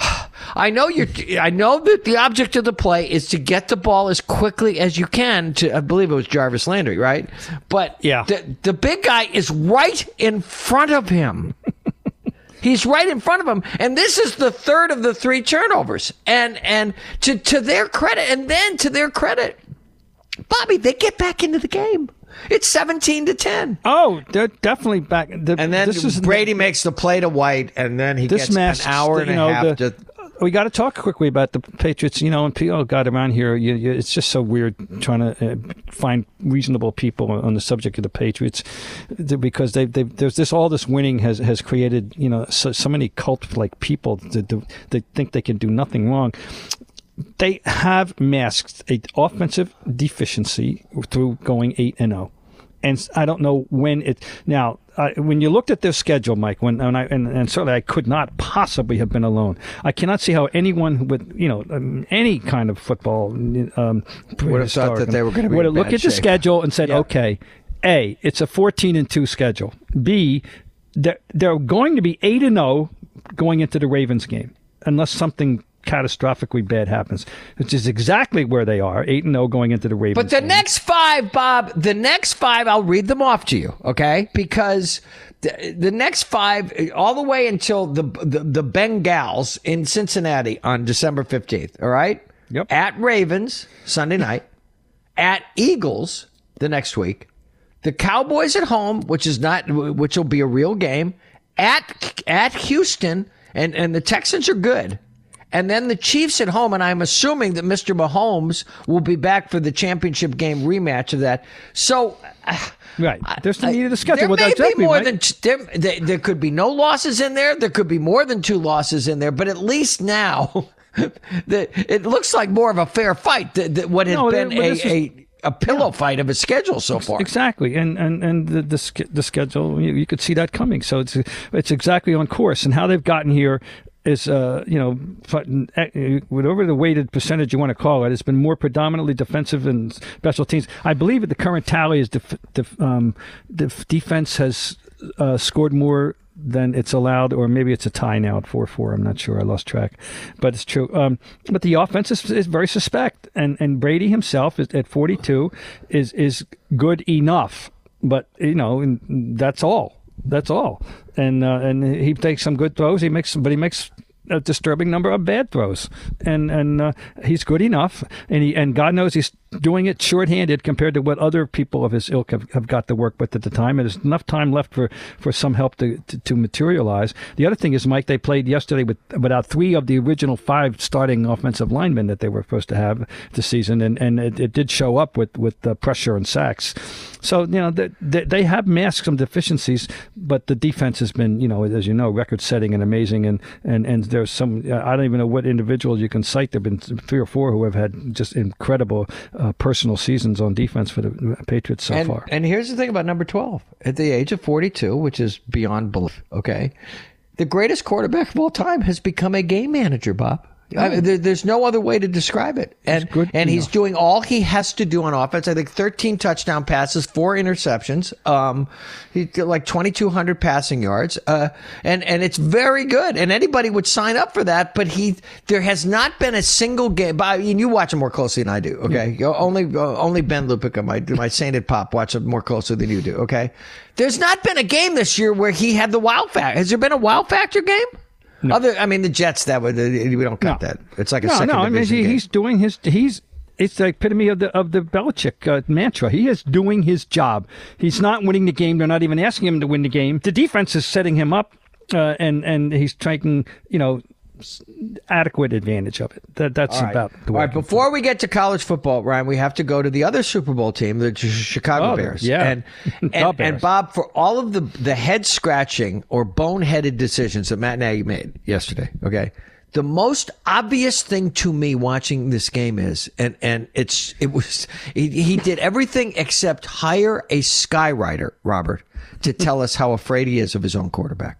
I know you're. I know that the object of the play is to get the ball as quickly as you can to. I believe it was Jarvis Landry, right? But yeah, the the big guy is right in front of him. He's right in front of him, and this is the third of the three turnovers. And and to to their credit, and then to their credit, Bobby, they get back into the game. It's seventeen to ten. Oh, they're definitely back. The, and then this is, Brady makes the play to White, and then he this gets masks, an hour and you know, a half the, to. We got to talk quickly about the Patriots, you know, and people got around here. You, you, it's just so weird trying to uh, find reasonable people on the subject of the Patriots because they they there's this all this winning has, has created, you know, so, so many cult-like people that, that think they can do nothing wrong. They have masked an offensive deficiency through going eight and zero. And I don't know when it now. Uh, when you looked at their schedule, Mike, when, when I and, and certainly I could not possibly have been alone. I cannot see how anyone with you know um, any kind of football um, would have thought that they were going to be would have looked at shape. the schedule and said, yeah. okay, A, it's a fourteen and two schedule. B, they're, they're going to be eight and zero going into the Ravens game unless something catastrophically bad happens, which is exactly where they are, eight and zero going into the Ravens. But the game. next five, Bob, the next five, I'll read them off to you, okay? Because the, the next five, all the way until the, the the Bengals in Cincinnati on December fifteenth, all right? Yep. At Ravens Sunday night, at Eagles the next week, The Cowboys at home, which is not, which will be a real game, at at Houston, and, and the Texans are good. And then the Chiefs at home, and I'm assuming that Mister Mahomes will be back for the championship game rematch of that. So, right, there's the need of the schedule. There well, may exactly, be more right? than there, there. There could be no losses in there. There could be more than two losses in there. But at least now, the, it looks like more of a fair fight than, than what has no, been a, is, a a pillow yeah. fight of a schedule so far. Exactly, and and and the the, the schedule you, you could see that coming. So it's it's exactly on course, and how they've gotten here is, uh, you know, whatever the weighted percentage you want to call it, it's been more predominantly defensive and special teams. I believe that the current tally is def, def, um, def, defense has uh, scored more than it's allowed, or maybe it's a tie now at four four. I'm not sure. I lost track. But it's true. Um, but the offense is, is very suspect. And, and Brady himself is, at forty-two is is good enough. But, you know, that's all. That's all. And uh, and he takes some good throws. He makes, but he makes a disturbing number of bad throws. And and uh, he's good enough. And he and God knows he's doing it shorthanded compared to what other people of his ilk have, have got to work with at the time. And there's enough time left for, for some help to, to, to materialize. The other thing is, Mike, they played yesterday with without three of the original five starting offensive linemen that they were supposed to have this season. And, and it, it did show up with, with uh, pressure and sacks. So, you know, they, they have masked some deficiencies, but the defense has been, you know, as you know, record-setting and amazing. And, and, and there's some, I don't even know what individuals you can cite. There have been three or four who have had just incredible uh, personal seasons on defense for the Patriots so and, far. And here's the thing about number twelve. At the age of forty-two, which is beyond belief, okay, the greatest quarterback of all time has become a game manager, Bob. Oh. I mean, there, there's no other way to describe it. And good, and he's know. doing all he has to do on offense. I think thirteen touchdown passes, four interceptions. Um, he did like twenty-two hundred passing yards. Uh, and and it's very good. And anybody would sign up for that. But he, there has not been a single game. But and you watch him more closely than I do. Okay, yeah. only uh, only Ben Lupica, my my sainted pop, watch him more closely than you do. Okay, there's not been a game this year where he had the wow factor. Has there been a wow factor game? No. Other, I mean, the Jets. That would we don't count no. that. It's like a no, second no. I mean, he, game. he's doing his. He's it's the epitome of the of the Belichick uh, mantra. He is doing his job. He's not winning the game. They're not even asking him to win the game. The defense is setting him up, uh, and and he's taking you know adequate advantage of it. That that's All right. about the way. All right. Before we get to college football, Ryan, we have to go to the other Super Bowl team, the Chicago oh, Bears. Yeah, and and, and Bob, for all of the the head scratching or boneheaded decisions that Matt Nagy made yesterday, okay. The most obvious thing to me watching this game is, and, and it's, it was, he, he did everything except hire a skywriter, Robert, to tell us how afraid he is of his own quarterback.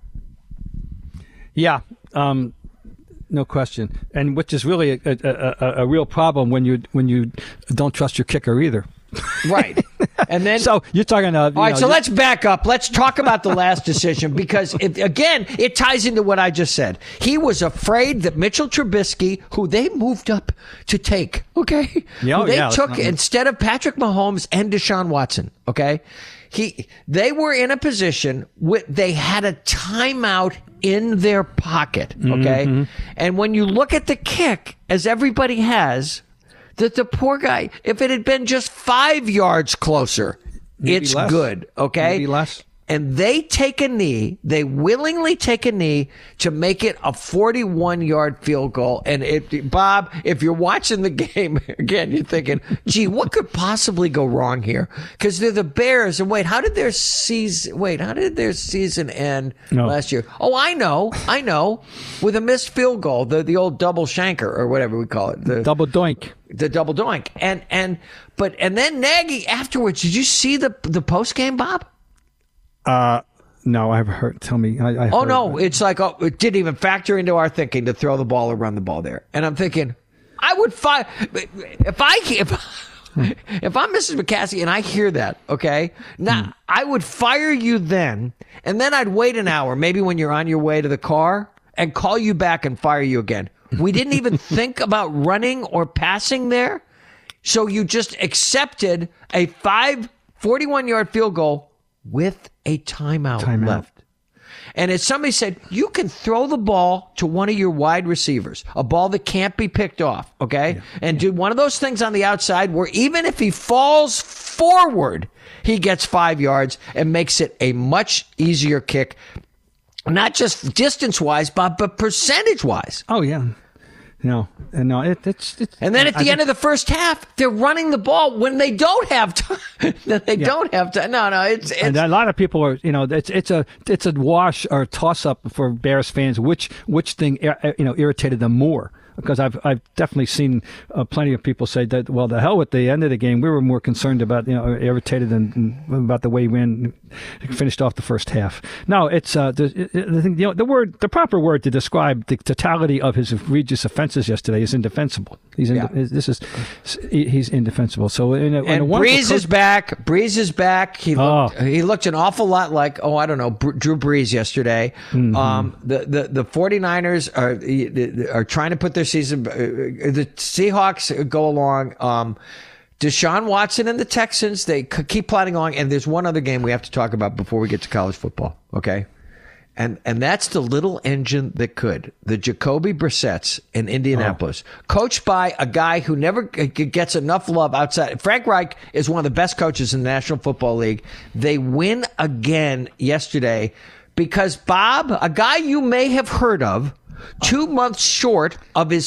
Yeah. Um, no question. And which is really a, a, a, a real problem when you, when you don't trust your kicker either. Right. And then, so you're talking. Uh, you all right. know, So let's back up. Let's talk about the last decision because, it, again, it ties into what I just said. He was afraid that Mitchell Trubisky, who they moved up to take, okay, yeah, who they yeah, took instead of Patrick Mahomes and Deshaun Watson, okay, he they were in a position with they had a timeout in their pocket, okay, mm-hmm. and when you look at the kick, as everybody has. That the poor guy, if it had been just five yards closer, Maybe it's less. good, okay? Maybe less. And they take a knee, they willingly take a knee to make it a forty-one-yard field goal. And if, Bob, if you're watching the game, again, you're thinking, gee, what could possibly go wrong here? Because they're the Bears. And wait, how did their season, wait, how did their season end no. last year? Oh, I know, I know. With a missed field goal, the, the old double shanker or whatever we call it. The, double doink. The double doink. And, and, but, and then Nagy afterwards, did you see the, the post game, Bob? Uh, no, I've heard. Tell me. I, I oh heard no, it. it's like oh, it didn't even factor into our thinking to throw the ball or run the ball there. And I'm thinking, I would fire if I if if I'm Missus McCaskey and I hear that. Okay, now hmm. I would fire you then, and then I'd wait an hour, maybe when you're on your way to the car, and call you back and fire you again. We didn't even think about running or passing there, so you just accepted a five forty-one yard field goal with a timeout, timeout. left. And as somebody said, you can throw the ball to one of your wide receivers, a ball that can't be picked off, okay? Yeah. And do one of those things on the outside where even if he falls forward, he gets five yards and makes it a much easier kick, not just distance-wise, Bob, but percentage-wise. Oh, yeah. No, no, it, it's, it's. And then at the I end think, of the first half, they're running the ball when they don't have time. they yeah. don't have time. No, no, it's, it's. And a lot of people are, you know, it's it's a it's a wash or toss up for Bears fans. Which which thing, you know, irritated them more? Because I've I've definitely seen uh, plenty of people say that, well, the hell with the end of the game. We were more concerned about, you know, irritated than about the way we ran, finished off the first half. No, it's uh, the, the, you know, the word, the proper word to describe the totality of his egregious offenses yesterday is indefensible. He's in, yeah. this is he's indefensible. So in a, and in a Breeze is back. Breeze is back. He looked, oh. he looked an awful lot like, oh, I don't know, Drew Brees yesterday. Mm-hmm. Um, the the the 49ers are are trying to put their season. The Seahawks go along. Um, Deshaun Watson and the Texans, they keep plodding along. And there's one other game we have to talk about before we get to college football. Okay. And and that's the little engine that could. The Jacoby Brissett's in Indianapolis, oh. coached by a guy who never gets enough love outside. Frank Reich is one of the best coaches in the National Football League. They win again yesterday because Bob, a guy you may have heard of, two months short of his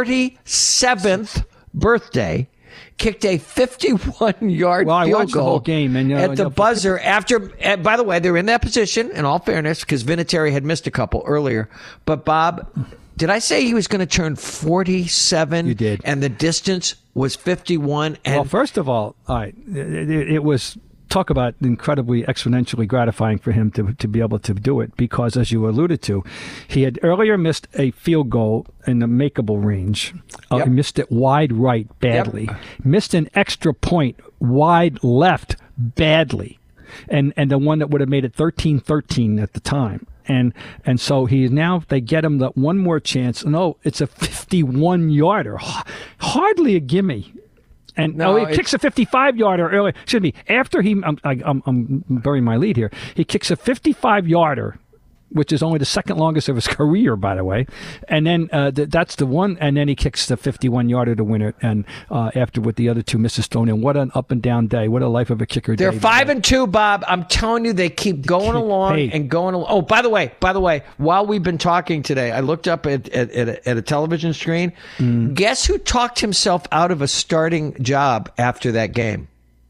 forty-seventh birthday, kicked a fifty-one-yard well, field goal the whole game and, uh, at the buzzer after, uh, by the way, they're in that position, in all fairness, because Vinatieri had missed a couple earlier. But, Bob, did I say he was going to turn forty-seven? You did. And the distance was fifty-one? And well, first of all, all right, it, it, it was... Talk about incredibly exponentially gratifying for him to to be able to do it because, as you alluded to, he had earlier missed a field goal in the makeable range. Uh, yep. He missed it wide right badly. Yep. Missed an extra point wide left badly. And and the one that would have made it thirteen thirteen at the time. And and so he now, they get him the one more chance. No, it's a fifty-one-yarder. Hardly a gimme. And no, oh, he kicks a fifty-five-yarder earlier. Excuse me. After he, I'm, I, I'm, I'm burying my lead here. He kicks a fifty-five-yarder, which is only the second longest of his career, by the way. And then uh, th- that's the one. And then he kicks the fifty-one-yarder to win it. And uh, after with the other two misses thrown in, what an up and down day. What a life of a kicker They're day. They're five and two, Bob. I'm telling you, they keep going keep, along hey. and going along. Oh, by the way, by the way, while we've been talking today, I looked up at at, at, a, at a television screen. Mm. Guess who talked himself out of a starting job after that game?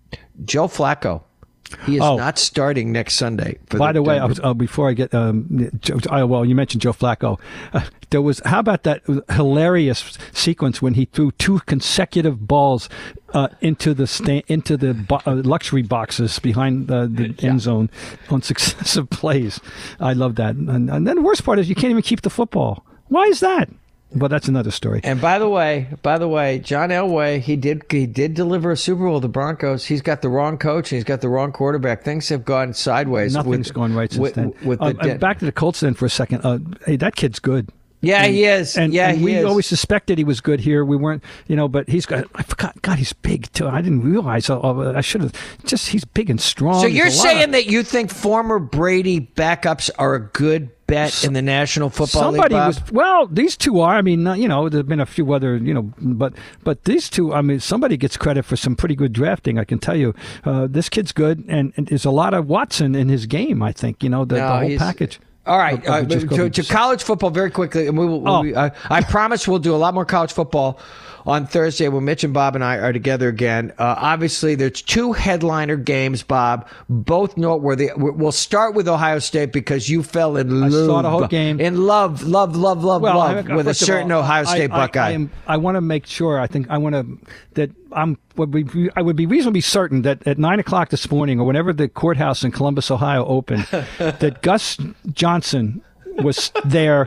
Joe Flacco. He is oh. not starting next Sunday. For By the, the way, I was, uh, before I get, um, Joe, I, well, you mentioned Joe Flacco. Uh, there was, how about that hilarious sequence when he threw two consecutive balls uh, into the sta- into the bo- uh, luxury boxes behind the, the yeah. end zone on successive plays? I love that. And, and then the worst part is you can't even keep the football. Why is that? Well, that's another story. And by the way, by the way, John Elway, he did he did deliver a Super Bowl to the Broncos. He's got the wrong coach and he's got the wrong quarterback. Things have gone sideways. Nothing's with, gone right since with, then. With uh, the, back to the Colts then for a second. Uh, hey, that kid's good. Yeah, and, he is. And, yeah, and he we is. always suspected he was good here. We weren't, you know, but he's got, I forgot, God, he's big too. I didn't realize. Uh, I should have, just, he's big and strong. So you're saying of, that you think former Brady backups are a good bet in the National Football League, Somebody Bob? was, well, these two are. I mean, you know, there's been a few other, you know, but but these two, I mean, somebody gets credit for some pretty good drafting, I can tell you. Uh, this kid's good, and, and there's a lot of Watson in his game, I think, you know, the, no, the whole package. All right, uh, to, to college football very quickly, and we will. Oh. We, uh, I promise we'll do a lot more college football on Thursday when Mitch and Bob and I are together again. Uh, obviously, there's two headliner games, Bob, both noteworthy. We'll start with Ohio State because you fell in I love. saw the whole game. In love, love, love, love, well, love I, with a certain all, Ohio State I, Buckeye. I, I, am, I want to make sure. I think I want to that I'm. Would be, I would be reasonably certain that at nine o'clock this morning, or whenever the courthouse in Columbus, Ohio, opened, that Gus Johnson was there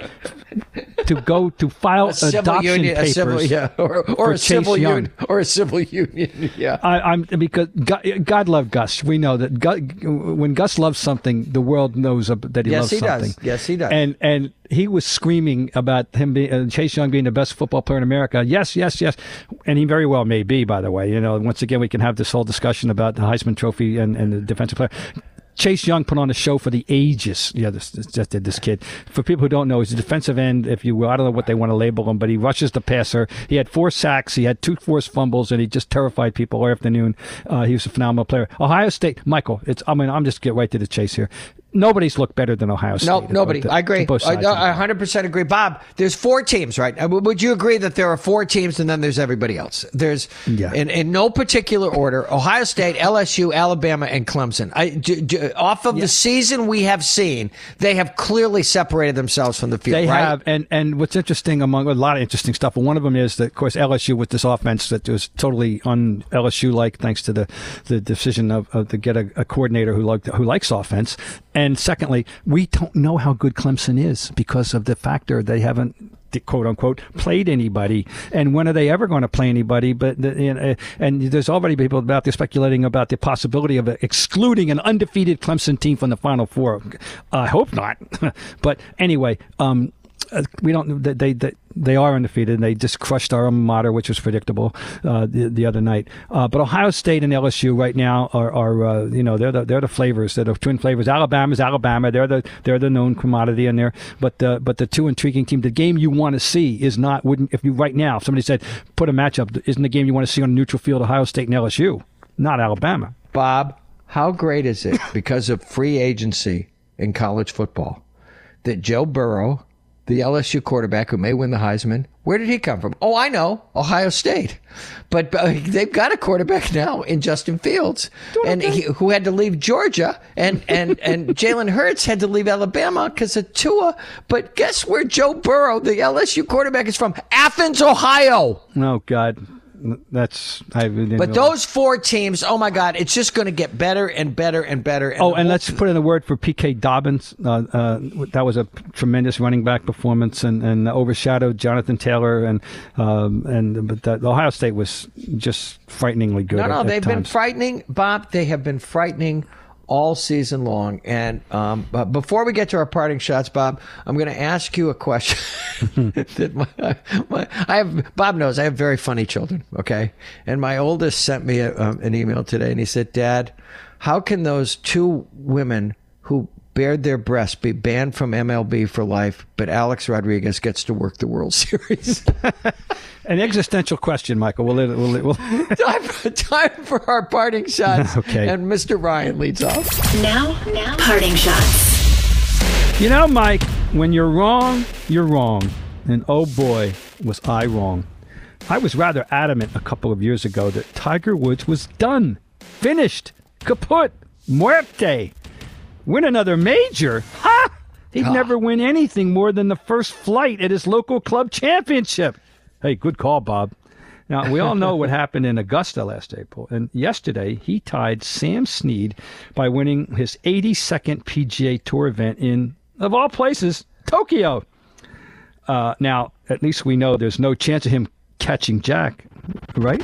to go to file adoption union, papers, a civil, yeah, or, or a civil union, or a civil union, yeah. I, I'm because God, God loved Gus. We know that God, when Gus loves something, the world knows that he yes, loves he something. Does. Yes, he does. And and he was screaming about him being uh, Chase Young being the best football player in America. Yes, yes, yes, and he very well may be. By the way, you know, once again, we can have this whole discussion about the Heisman Trophy and, and the defensive player. Chase Young put on a show for the ages. Yeah, this, this just did this kid. For people who don't know, he's a defensive end. If you, I don't know what they want to label him, but he rushes the passer. He had four sacks. He had two forced fumbles, and he just terrified people all afternoon. Uh, he was a phenomenal player. Ohio State, Michael. It's. I mean, I'm just get right to the chase here. Nobody's looked better than Ohio State. No, nobody. To, I agree. both sides I, I one hundred percent agree. Bob, there's four teams, right? Would you agree that there are four teams and then there's everybody else? There's, yeah. in, in no particular order, Ohio State, L S U, Alabama, and Clemson. I, d- d- off of yeah. the season we have seen, they have clearly separated themselves from the field, They right? have. And, and what's interesting, among a lot of interesting stuff, but one of them is that, of course, L S U with this offense that was totally un-L S U-like thanks to the, the decision of, of to get a, a coordinator who, liked, who likes offense. And secondly, we don't know how good Clemson is because of the factor they haven't, quote unquote, played anybody. And when are they ever going to play anybody? But the, and there's already people about there speculating about the possibility of excluding an undefeated Clemson team from the Final Four. I hope not. But anyway, um, we don't. They they they are undefeated. And they just crushed our alma mater, which was predictable uh, the the other night. Uh, but Ohio State and L S U right now are are uh, you know they're the they're the flavors. They're the twin flavors. Alabama's Alabama. They're the they're the known commodity in there. But uh, but the two intriguing teams. The game you want to see is not wouldn't if you right now if somebody said put a matchup, isn't the game you want to see on a neutral field Ohio State and L S U, not Alabama. Bob, how great is it because of free agency in college football that Joe Burrow, the L S U quarterback who may win the Heisman, where did he come from? Oh, I know, Ohio State. But uh, they've got a quarterback now in Justin Fields, and he, who had to leave Georgia, and and and Jalen Hurts had to leave Alabama because of Tua. But guess where Joe Burrow, the L S U quarterback, is from? Athens, Ohio. Oh God. That's I didn't but know. Those four teams, oh my God, it's just going to get better and better and better. And oh, and let's put in a word for P K Dobbins. Uh, uh, that was a tremendous running back performance, and, and overshadowed Jonathan Taylor, and um, and but the, Ohio State was just frighteningly good. No, no, at, they've at been times. frightening, Bob. They have been frightening all season long. And um, but before we get to our parting shots, Bob, I'm going to ask you a question. that my, my, I have Bob knows I have very funny children. Okay, and my oldest sent me a, um, an email today, and he said, "Dad, how can those two women who bared their breasts be banned from M L B for life, but Alex Rodriguez gets to work the World Series?" An existential question, Michael. We'll, we'll, we'll... time, for, time for our parting shots. Okay. And Mister Ryan leads off. Now, now, parting shots. You know, Mike, when you're wrong, you're wrong. And oh boy, was I wrong. I was rather adamant a couple of years ago that Tiger Woods was done, finished, kaput, muerte. Win another major? Ha! He'd ah. never win anything more than the first flight at his local club championship. Hey, good call, Bob. Now, we all know what happened in Augusta last April. And yesterday, he tied Sam Snead by winning his eighty-second P G A Tour event in, of all places, Tokyo. Uh, now, at least we know there's no chance of him catching Jack, right?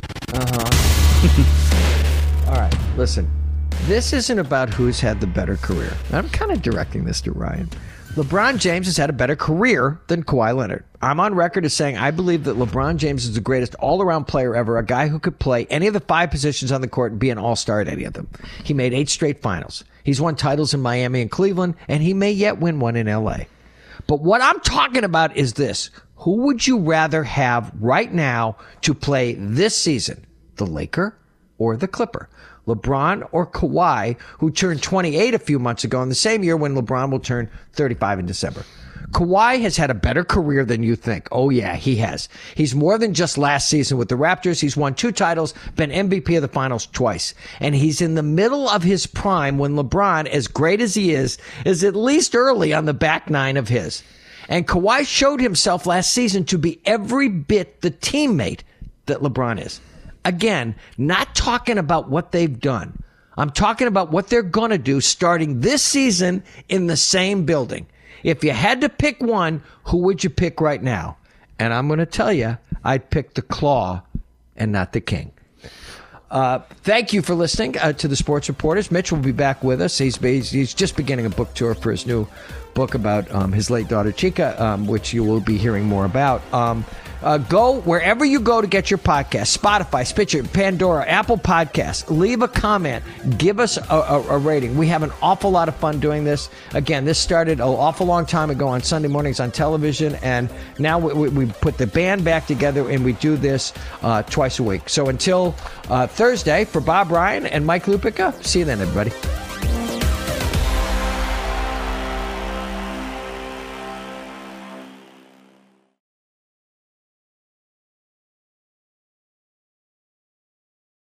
Uh-huh. All right, listen. This isn't about who's had the better career. I'm kind of directing this to Ryan. LeBron James has had a better career than Kawhi Leonard. I'm on record as saying I believe that LeBron James is the greatest all-around player ever, a guy who could play any of the five positions on the court and be an all-star at any of them. He made eight straight finals. He's won titles in Miami and Cleveland, and he may yet win one in L A. But what I'm talking about is this. Who would you rather have right now to play this season, the Laker or the Clipper? LeBron or Kawhi, who turned twenty-eight a few months ago in the same year when LeBron will turn thirty-five in December. Kawhi has had a better career than you think. Oh, yeah, he has. He's more than just last season with the Raptors. He's won two titles, been M V P of the finals twice. And he's in the middle of his prime when LeBron, as great as he is, is at least early on the back nine of his. And Kawhi showed himself last season to be every bit the teammate that LeBron is. Again, not talking about what they've done. I'm talking about what they're going to do starting this season in the same building. If you had to pick one, who would you pick right now? And I'm going to tell you, I'd pick the Claw and not the King. Uh, thank you for listening uh, to the Sports Reporters. Mitch will be back with us. He's, he's he's just beginning a book tour for his new book about um, his late daughter Chica, um, which you will be hearing more about. Um, Uh, go wherever you go to get your podcast, Spotify, Stitcher, Pandora, Apple Podcasts. Leave a comment. Give us a, a, a rating. We have an awful lot of fun doing this. Again, this started an awful long time ago on Sunday mornings on television, and now we, we, we put the band back together, and we do this uh, twice a week. So until uh, Thursday, for Bob Ryan and Mike Lupica, see you then, everybody.